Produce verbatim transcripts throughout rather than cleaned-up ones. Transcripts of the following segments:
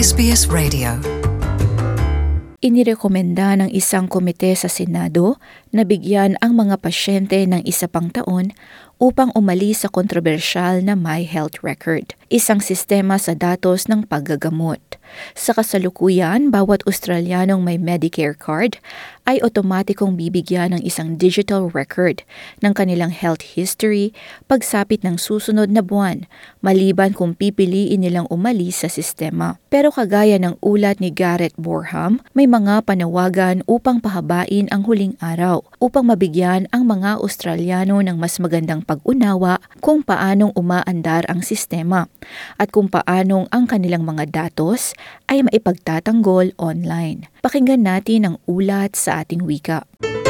S B S Radio. Inirekomenda ng isang komite sa Senado na bigyan ang mga pasyente ng isa pang taon upang umalis sa kontrobersyal na My Health Record, isang sistema sa datos ng paggagamot. Sa kasalukuyan, bawat Australianong may Medicare card ay otomatikong bibigyan ng isang digital record ng kanilang health history pagsapit ng susunod na buwan, maliban kung pipiliin nilang umalis sa sistema. Pero kagaya ng ulat ni Garrett Borham, may mga panawagan upang pahabain ang huling araw upang mabigyan ang mga Australiano ng mas magandang pag-unawa kung paanong umaandar ang sistema at kung paanong ang kanilang mga datos ay maipagtatanggol online. Pakinggan natin ang ulat sa ating wika.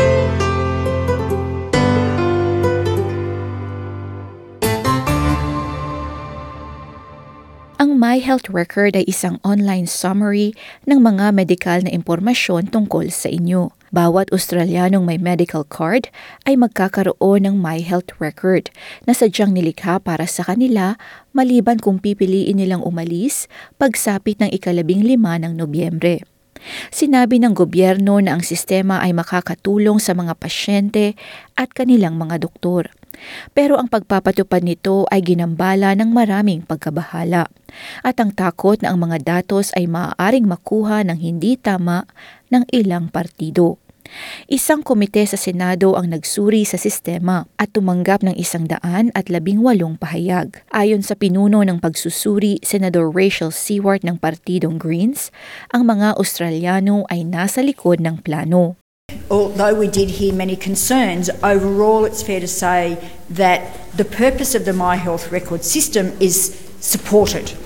Ang My Health Record ay isang online summary ng mga medikal na impormasyon tungkol sa inyo. Bawat Australianong may medical card ay magkakaroon ng My Health Record na sadyang nilikha para sa kanila maliban kung pipiliin nilang umalis pagsapit ng ikalabing lima ng Nobyembre. Sinabi ng gobyerno na ang sistema ay makakatulong sa mga pasyente at kanilang mga doktor. Pero ang pagpapatupad nito ay ginambala ng maraming pagkabahala at ang takot na ang mga datos ay maaaring makuha ng hindi tama ng ilang partido. Isang komite sa Senado ang nagsuri sa sistema at tumanggap ng isang daan at labing walong pahayag. Ayon sa pinuno ng pagsusuri, Senador Rachel Seward ng Partidong Greens, ang mga Australiano ay nasa likod ng plano. Although we did hear many concerns, overall it's fair to say that the purpose of the My Health Record system is supported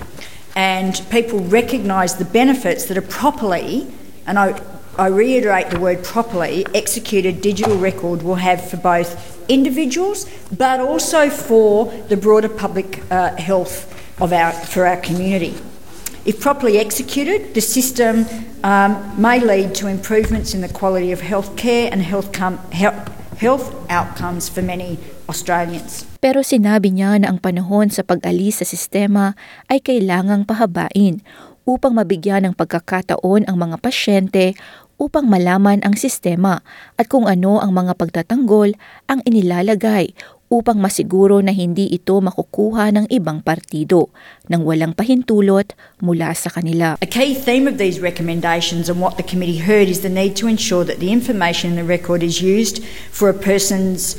and people recognise the benefits that a properly, and I, I reiterate the word properly, executed digital record will have for both individuals but also for the broader public uh, health of our, for our community. If properly executed, the system um, may lead to improvements in the quality of health care and health, com- health, health outcomes for many Australians. Pero sinabi niya na ang panahon sa pag-alis sa sistema ay kailangang pahabain upang mabigyan ng pagkakataon ang mga pasyente upang malaman ang sistema at kung ano ang mga pagtatanggol ang inilalagay upang masiguro na hindi ito makukuha ng ibang partido nang walang pahintulot mula sa kanila. A key theme of these recommendations and what the committee heard is the need to ensure that the information in the record is used for a person's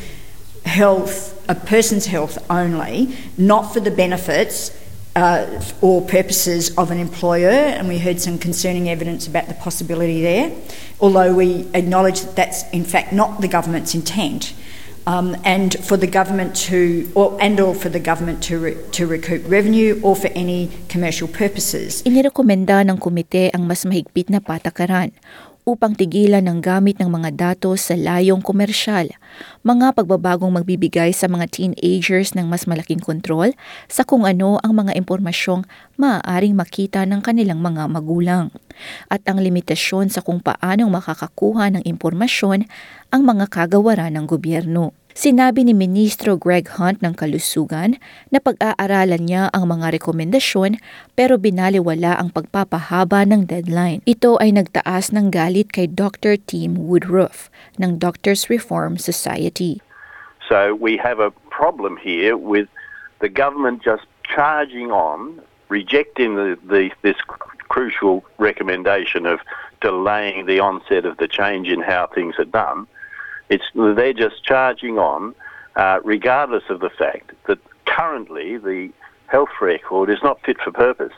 health, a person's health only, not for the benefits uh, or purposes of an employer, and we heard some concerning evidence about the possibility there, although we acknowledge that that's in fact not the government's intent. Um, and for the government to, or and or for the government to re, to recoup revenue or for any commercial purposes. Inirekomenda ng komite ang mas mahigpit na patakaran upang tigilan ng gamit ng mga datos sa layong komersyal, mga pagbabagong magbibigay sa mga teenagers ng mas malaking kontrol sa kung ano ang mga impormasyong maaaring makita ng kanilang mga magulang, at ang limitasyon sa kung paanong makakakuha ng impormasyon ang mga kagawaran ng gobyerno. Sinabi ni Ministro Greg Hunt ng Kalusugan na pag-aaralan niya ang mga rekomendasyon pero binaliwala ang pagpapahaba ng deadline. Ito ay nagtaas ng galit kay Doctor Tim Woodruff ng Doctors Reform Society. So we have a problem here with the government just charging on, rejecting the, the, this crucial recommendation of delaying the onset of the change in how things are done. It's, they're just charging on, uh, regardless of the fact that currently the health record is not fit for purpose,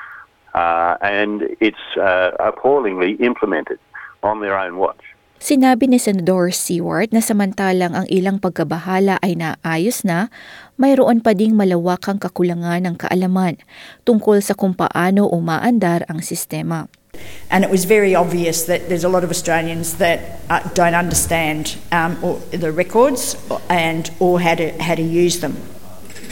uh, and it's uh, appallingly implemented on their own watch. Sinabi ni Senador Seward na samantalang ang ilang pagkabahala ay naayos na, mayroon pa ding malawakang kakulangan ng kaalaman tungkol sa kung paano umaandar ang sistema. And it was very obvious that there's a lot of Australians that uh, don't understand um, or the records and or how to how to use them.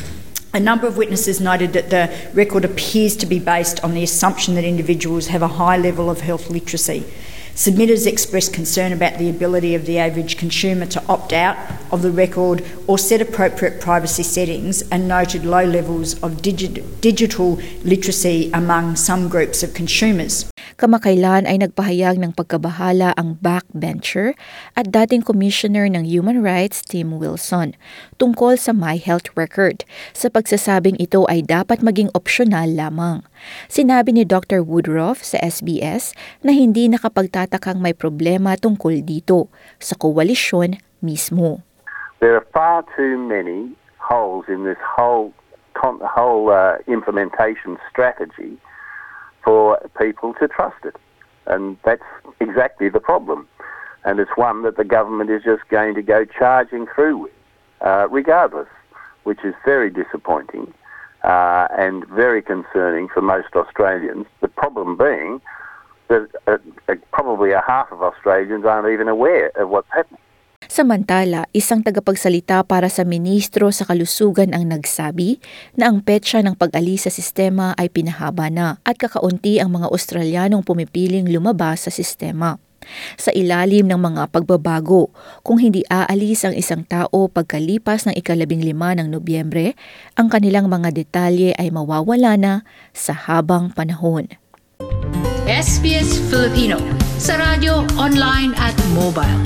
A number of witnesses noted that the record appears to be based on the assumption that individuals have a high level of health literacy. Submitters expressed concern about the ability of the average consumer to opt out of the record or set appropriate privacy settings, and noted low levels of digi- digital literacy among some groups of consumers. Kamakailan ay nagpahayag ng pagkabahala ang backbencher at dating Commissioner ng Human Rights Tim Wilson tungkol sa My Health Record sa pagsasabing ito ay dapat maging opsyonal lamang. Sinabi ni Doctor Woodruff sa S B S na hindi nakapagtatakang may problema tungkol dito sa koalisyon mismo. There are far too many holes in this whole whole uh, implementation strategy for people to trust it. And that's exactly the problem. And it's one that the government is just going to go charging through with, uh, regardless, which is very disappointing uh, and very concerning for most Australians. The problem being that uh, probably a half of Australians aren't even aware of what's happening. Samantala, isang tagapagsalita para sa Ministro sa Kalusugan ang nagsabi na ang petsa ng pag-alis sa sistema ay pinahaba na at kakaunti ang mga Australianong pumipiling lumabas sa sistema. Sa ilalim ng mga pagbabago, kung hindi aalis ang isang tao pagkalipas ng ikalabing lima ng Nobyembre, ang kanilang mga detalye ay mawawala na sa habang panahon. S B S Filipino sa radyo, online at mobile.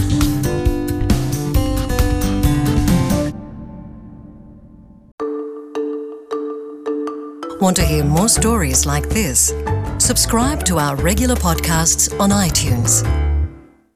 Want to hear more stories like this? Subscribe to our regular podcasts on iTunes.